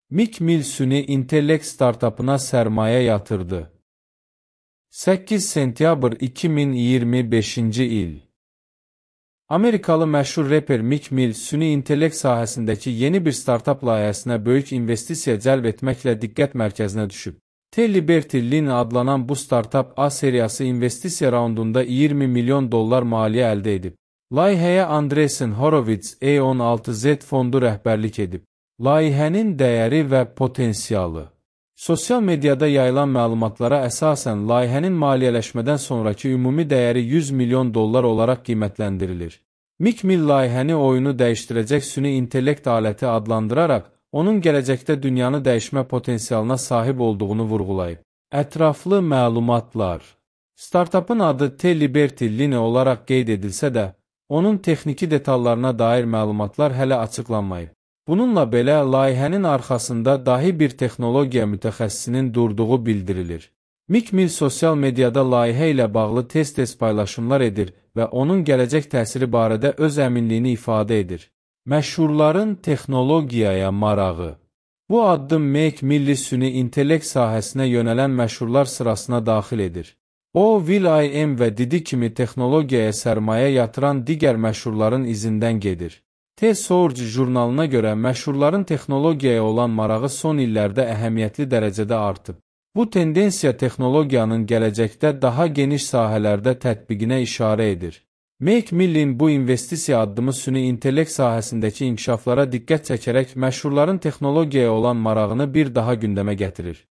Mick Mill süni intellekt startapına sərmayə yatırdı. 8 sentyabr 2025-ci il. Amerikalı məşhur reper Mick Mill süni intellekt sahəsindəki yeni bir startap layihəsinə böyük investisiya cəlb etməklə diqqət mərkəzinə düşüb. T-Liberty Line adlanan bu startap A seriyası investisiya raundunda $20 milyon maliyyə əldə edib. Layihəyə Andreessen Horowitz E16Z fondu rəhbərlik edib. Layihənin dəyəri və potensialı. Sosial mediada yayılan məlumatlara əsasən layihənin maliyyələşmədən sonraki ümumi dəyəri $100 milyon olaraq qiymətləndirilir. Mick Mill layihəni oyunu dəyişdirəcək süni intellekt aləti adlandıraraq, onun gələcəkdə dünyanı dəyişmə potensialına sahib olduğunu vurğulayıb. Ətraflı məlumatlar. Startapın adı T-Liberty Line olaraq qeyd edilsə də, onun texniki detallarına dair məlumatlar hələ açıqlanmayıb. Bununla belə, layihənin arxasında dahi bir texnologiya mütəxəssisinin durduğu bildirilir. Mick Mill sosial mediada layihə ilə bağlı tez-tez paylaşımlar edir və onun gələcək təsiri barədə öz əminliyini ifadə edir. Məşhurların texnologiyaya marağı. Bu addım Mick Milli süni intellekt sahəsinə yönələn məşhurlar sırasına daxil edir. O, Will.i.am və Didi kimi texnologiyaya sərmayə yatıran digər məşhurların izindən gedir. T-Source jurnalına görə məşhurların texnologiyaya olan marağı son illərdə əhəmiyyətli dərəcədə artıb. Bu tendensiya texnologiyanın gələcəkdə daha geniş sahələrdə tətbiqinə işarə edir. Mick Millin bu investisiya addımı süni intellekt sahəsindəki inkişaflara diqqət çəkərək məşhurların texnologiyaya olan marağını bir daha gündəmə gətirir.